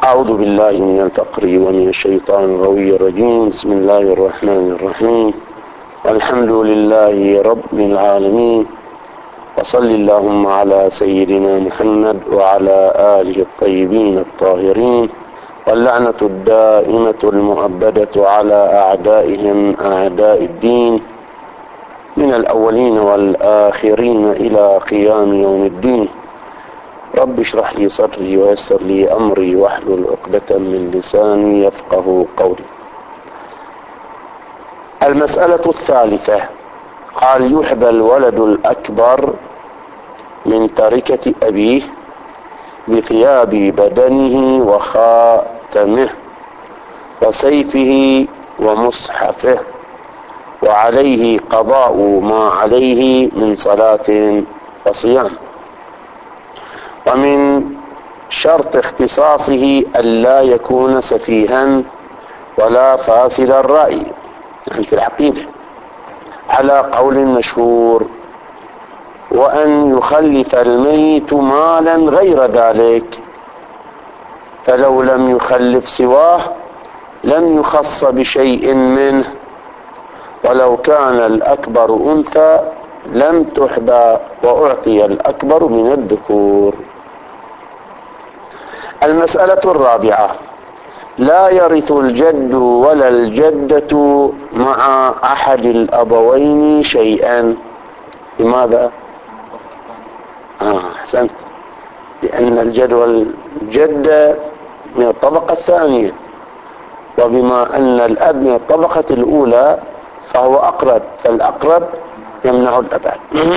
أعوذ بالله من الفقر ومن الشيطان الغوي الرجيم. بسم الله الرحمن الرحيم. الحمد لله رب العالمين، وصل اللهم على سيدنا محمد وعلى آله الطيبين الطاهرين، واللعنة الدائمة المؤبدة على أعدائهم أعداء الدين من الأولين والآخرين إلى قيام يوم الدين. رب اشرح لي صدري ويسر لي أمري واحلل عقدة من لساني يفقه قولي. المسألة الثالثة، قال: يحبى الولد الأكبر من تركة أبيه بثياب بدنه وخاتمه وسيفه ومصحفه، وعليه قضاء ما عليه من صلاة وصيام. ومن شرط اختصاصه ألا يكون سفيها ولا فاسد الرأي، يعني في العقيدة على قول مشهور، وأن يخلف الميت مالا غير ذلك، فلو لم يخلف سواه لم يخص بشيء منه، ولو كان الأكبر أنثى لم تحبى وأعطي الأكبر من الذكور. المسألة الرابعة، لا يرث الجد ولا الجدة مع أحد الأبوين شيئا. لماذا؟ أحسنت، لأن الجد والجدة من الطبقة الثانية، وبما أن الأب من الطبقة الأولى فهو أقرب، فالأقرب يمنع الأبعد.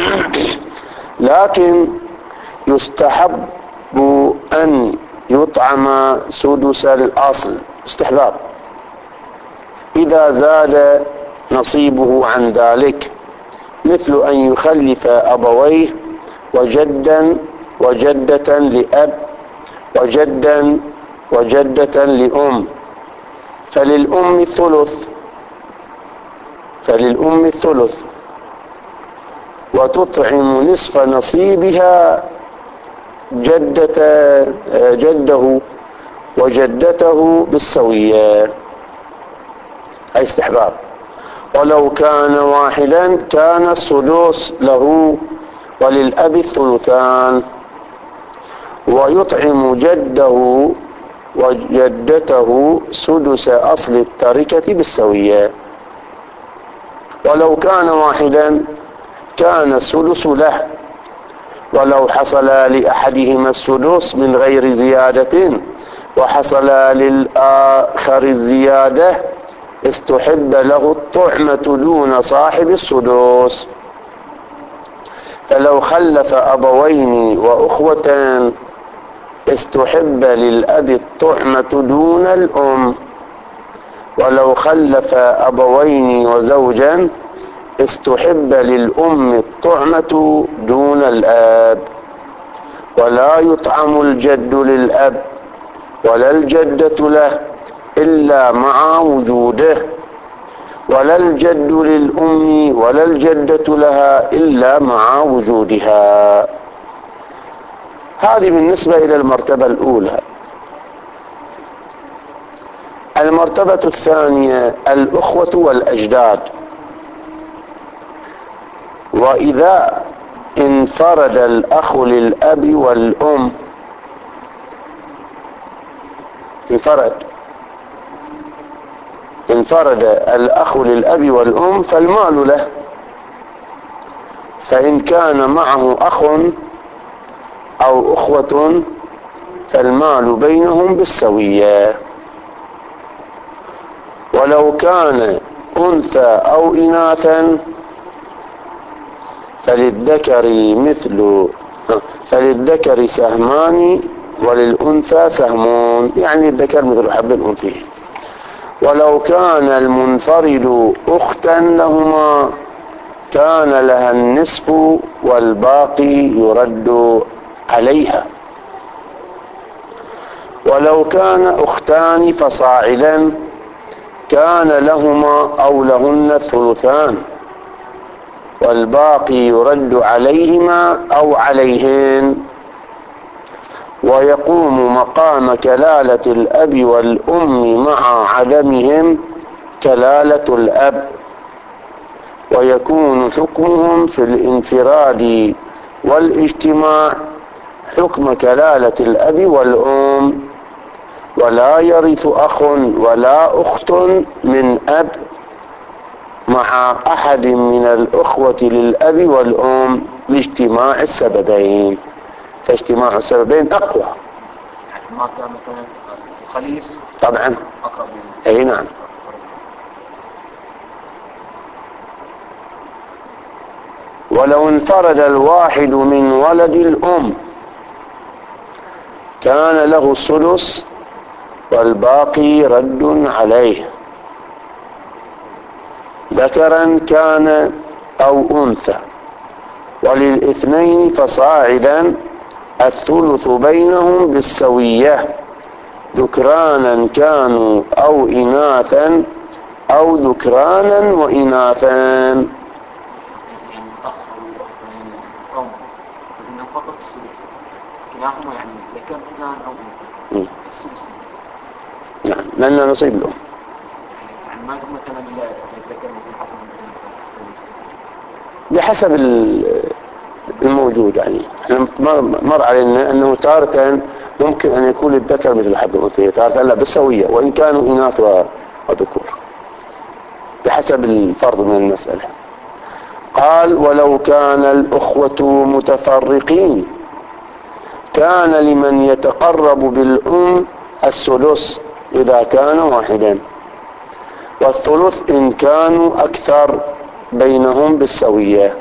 لكن يستحب أن يطعم سدس الأصل، استحباب، إذا زاد نصيبه عن ذلك، مثل أن يخلف أبويه وجدا وجدة لأب وجدا وجدة لأم، فللأم الثلث، وتطعم نصف نصيبها جده وجدته بالسوية، أي استحباب. ولو كان واحدا كان السدس له وللأب الثلثان، ويطعم جده وجدته سدس أصل التركة بالسوية. ولو كان واحدا كان السدس له، ولو حصل لأحدهما السدس من غير زيادة وحصل للآخر الزيادة استحب له الطعمة دون صاحب السدس. فلو خلف أبوين وأخوة استحب للأب الطعمة دون الأم، ولو خلف أبوين وزوجا استحب للأم الطعمة دون الآب. ولا يطعم الجد للأب ولا الجدة له إلا مع وجوده، ولا الجد للأم ولا الجدة لها إلا مع وجودها. هذه بالنسبة إلى المرتبة الأولى. المرتبة الثانية، الأخوة والأجداد. وإذا انفرد الأخ للأب والأم، انفرد الأخ للأب والأم فالمال له، فإن كان معه أخ أو أخوة فالمال بينهم بالسوية. ولو كان أنثى أو إناثا فللذكر سهمان وللأنثى سهمون، يعني الذكر مثل حظ الأنثيين. ولو كان المنفرد أختا لهما كان لها النصف والباقي يرد عليها. ولو كان أختان فصاعدا كان لهما أو لهن الثلثان، والباقي يرد عليهما أو عليهن. ويقوم مقام كلالة الأب والأم مع عدمهم كلالة الأب، ويكون حكمهم في الانفراد والاجتماع حكم كلالة الأب والأم، ولا يرث أخ ولا أخت من أب مع أحد من الأخوة للأب والأم لاجتماع السببين، فاجتماع السببين أقوى. يعني ما كان مثلا خليص طبعا أقرب أي نعم. ولو انفرد الواحد من ولد الأم كان له السدس والباقي رد عليه، ذكرا كان أو أنثى، وللاثنين فصاعدا الثلث بينهم بالسوية، ذكرانا كانوا أو إناثا أو ذكرانا وإناثا. الأخ والأخت من الأم فإنه فقط السدس، كلاهما يعني ذكر كان أو أنثى السدس. نعم لأنه نصيب لهم. يعني ما مثلا الذكر مثل حق بحسب الموجود، يعني احنا مر علينا أنه تارة ممكن أن يكون الذكر مثل حظ الأنثيين، تارة لا بالسوية وإن كانوا إناث وذكور بحسب الفرض من المسألة. قال ولو كان الأخوة متفرقين كان لمن يتقرب بالأم السدس إذا كان واحدا، والثلث إن كانوا أكثر بينهم بالسوية،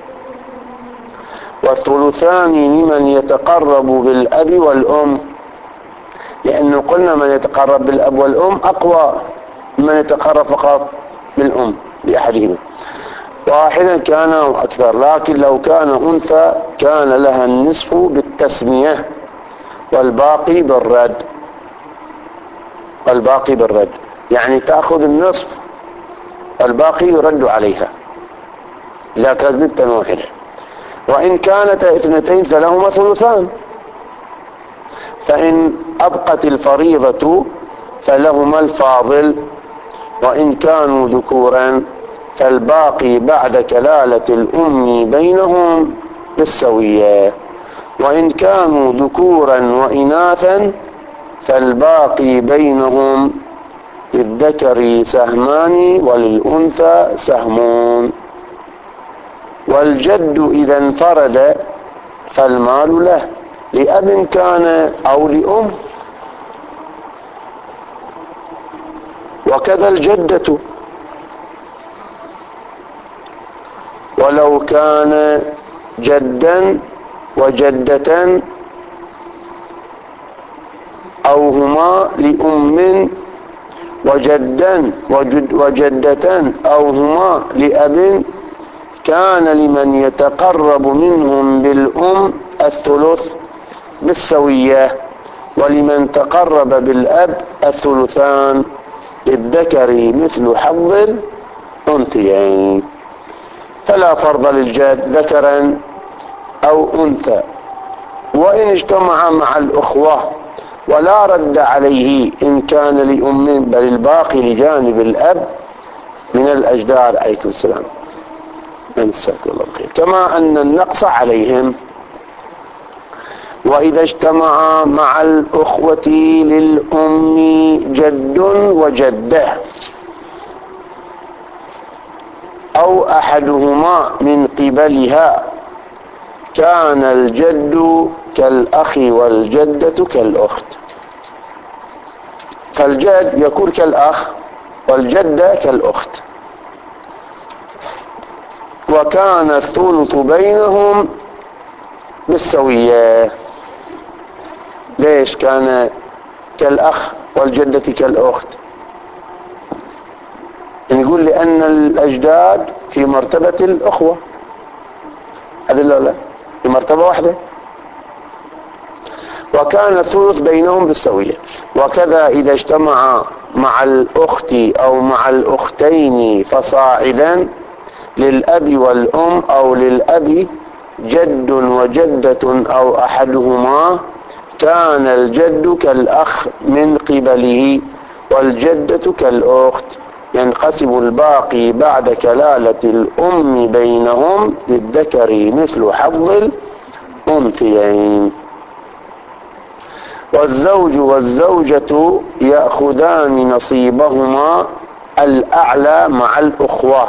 والثلثان لمن يتقرب بالأب والأم، لأنه قلنا من يتقرب بالأب والأم أقوى من يتقرب فقط بالأم بأحدهما، واحدا كان أو أكثر. لكن لو كان أنثى كان لها النصف بالتسمية والباقي بالرد، يعني تأخذ النصف والباقي يرد عليها إذا كانت بنتا واحدة. وإن كانت اثنتين فلهما ثلثان، فإن أبقت الفريضة فلهما الفاضل، وإن كانوا ذكورا فالباقي بعد كلالة الأم بينهم بالسوية، وإن كانوا ذكورا وإناثا فالباقي بينهم للذكر سهمان وللأنثى سهمون. والجد إذا انفرد فالمال له لأب كان أو لأم، وكذا الجدة ولو كان جدا وجدة أو هما لأم وجدا وجدة أو هما لأب كان لمن يتقرب منهم بالأم الثلث بالسوية، ولمن تقرب بالأب الثلثان، للذكر مثل حظ الأنثيين. فلا فرض للجد ذكرا أو أنثى وإن اجتمع مع الأخوة، ولا رد عليه إن كان لأم، بل الباقي لجانب الأب من الأجداد عليكم السلام نسأل الله الخير، كما أن النقص عليهم. وإذا اجتمع مع الأخوة للأم جد وجدة أو أحدهما من قبلها كان الجد كالأخ والجدة كالأخت، فالجد يكون كالأخ والجدة كالأخت، وكان الثلث بينهم بالسوية. ليش كان كالأخ والجدة كالأخت؟ نقول لأن الأجداد في مرتبة الأخوة، هذا لا في مرتبة واحدة، وكان الثلث بينهم بالسوية. وكذا إذا اجتمع مع الأخت أو مع الأختين فصاعدا للأب والأم أو للأب جد وجدة أو أحدهما كان الجد كالأخ من قبله والجدة كالأخت. ينقسم الباقي بعد كلالة الأم بينهم للذكر مثل حظ الأنثيين. والزوج والزوجة يأخذان نصيبهما الأعلى مع الأخوة،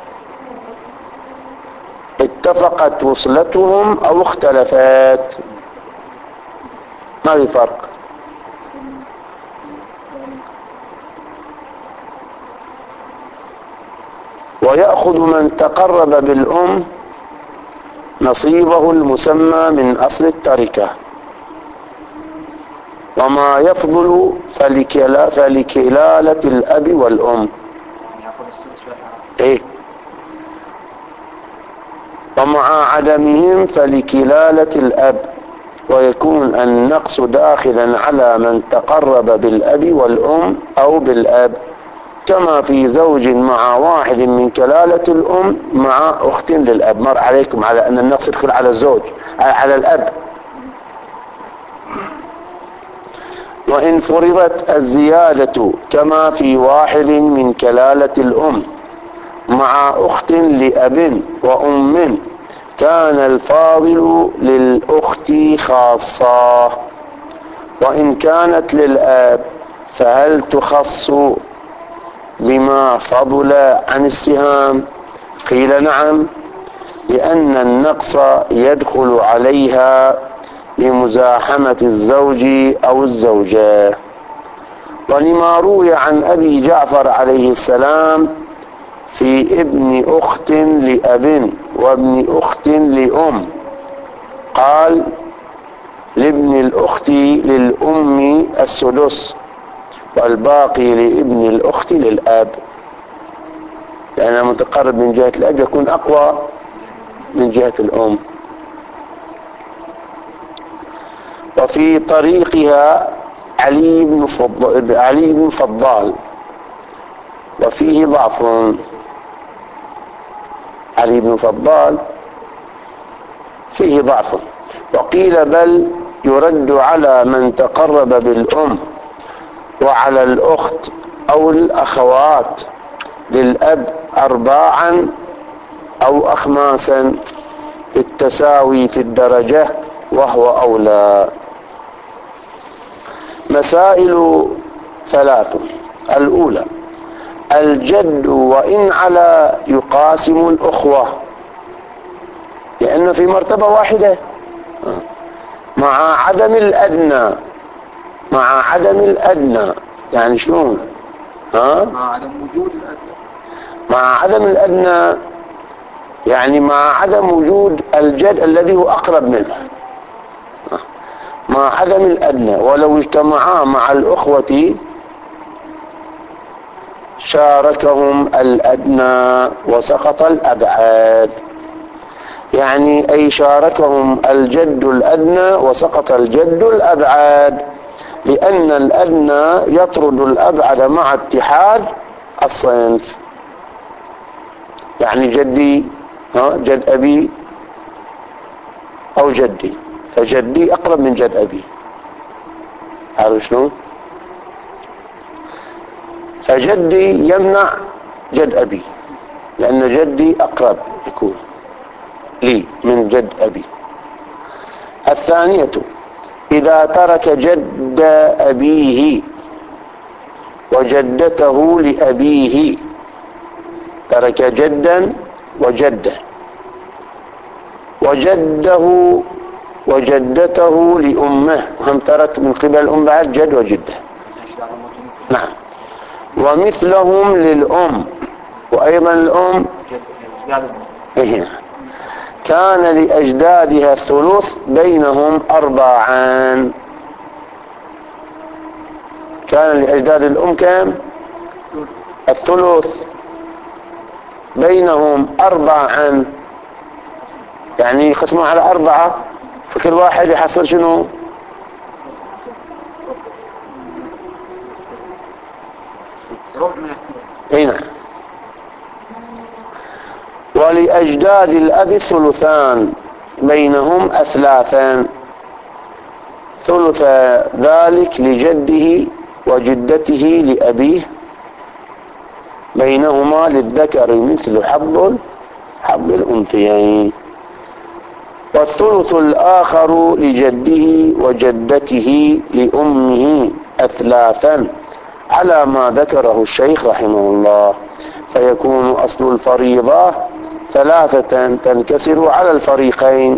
اتفقت وصلتهم أو اختلفت، ما في فرق. ويأخذ من تقرب بالأم نصيبه المسمى من أصل التركة، وما يفضل فلكلالة الأب والأم. إيه؟ ومع عدمهم فلكلالة الأب، ويكون النقص داخلا على من تقرب بالأب والأم أو بالأب، كما في زوج مع واحد من كلالة الأم مع أخت للأب. مر عليكم على أن النقص يدخل على الزوج على الأب. وإن فرضت الزيادة كما في واحد من كلالة الأم مع أخت لأب وأم كان الفاضل للأخت خاصة. وإن كانت للأب فهل تخص بما فضل عن السهام؟ قيل نعم، لأن النقص يدخل عليها لمزاحمة الزوج أو الزوجة. ولما روي عن أبي جعفر عليه السلام في ابن أخت لأب وابن أخت لأم، قال لابن الأخت للأم السدس والباقي لابن الأخت للأب، لأنه متقرب من جهة الأب يكون أقوى من جهة الأم. وفي طريقها علي بن فضال وفيه ضعف. علي بن فضال فيه ضعف، وقيل بل يرد على من تقرب بالأم وعلى الأخت أو الأخوات للأب أرباعا أو أخماسا بالتساوي في الدرجة وهو أولى. مسائل ثلاث. الأولى الجد وإن على يقاسم الأخوة، لأنه في مرتبة واحدة، مع عدم الأدنى. مع عدم الأدنى يعني شلون؟ مع عدم وجود الأدنى. مع عدم الأدنى يعني مع عدم وجود الجد الذي هو أقرب منه، مع عدم الأدنى. ولو اجتمعا مع الأخوة شاركهم الأدنى وسقط الأبعاد، يعني أي شاركهم الجد الأدنى وسقط الجد الأبعاد، لأن الأدنى يطرد الأبعد مع اتحاد الصنف. يعني جدي جد أبي أو جدي، فجدي أقرب من جد أبي، عارف شنو؟ فجدي يمنع جد أبي، لأن جدي أقرب يكون لي من جد أبي. الثانية إذا ترك جد أبيه وجدته لأبيه، ترك جدا وجده، وجده وجدته لأمه، هم ترك من قبل الأم بعد جد وجده. نعم. ومثلهم للأم وأيضا الأم كان لأجدادها الثلث بينهم أرباعان. كان لأجداد الأم كم؟ الثلث بينهم أرباعا، يعني يقسمون على أربعة، فكل واحد يحصل شنو؟ هنا. ولأجداد الأب ثلثان بينهم أثلاثان، وثلث ذلك لجده وجدته لأبيه، بينهما للذكر مثل حظ الأنثيين. والثلث الآخر لجده وجدته لأمه أثلاثا على ما ذكره الشيخ رحمه الله، فيكون أصل الفريضة 3 تنكسر على الفريقين،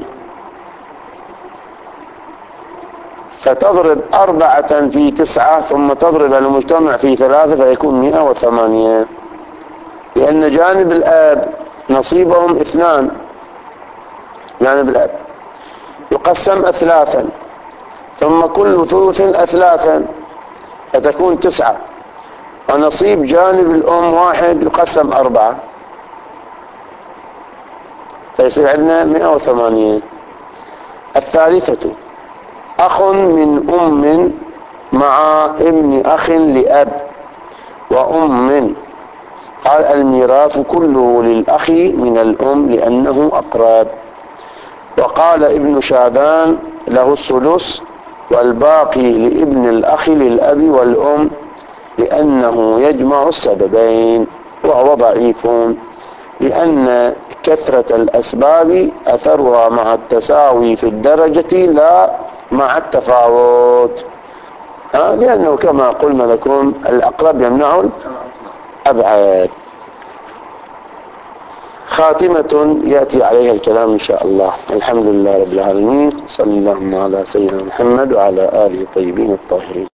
فتضرب 4 في 9 ثم تضرب المجتمع في 3 فيكون 108، لأن جانب الآب نصيبهم 2، جانب الآب يقسم أثلاثا ثم كل ثلث أثلاثا فتكون 9، ونصيب جانب الأم 1 يقسم 4، فيصير عندنا 108. الثالثة أخ من أم مع ابن أخ لأب وأم، قال الميراث كله للأخ من الأم لأنه أقرب. وقال ابن شعبان له الثلث والباقي لابن الأخ للأب والأم لأنه يجمع السببين، وهو ضعيف لأن كثرة الأسباب أثرها مع التساوي في الدرجة لا مع التفاوت، لأنه كما قلنا لكم الأقرب يمنع الأبعد. خاتمة يأتي عليها الكلام إن شاء الله. الحمد لله رب العالمين، صلى الله على سيدنا محمد وعلى آله الطيبين الطاهرين.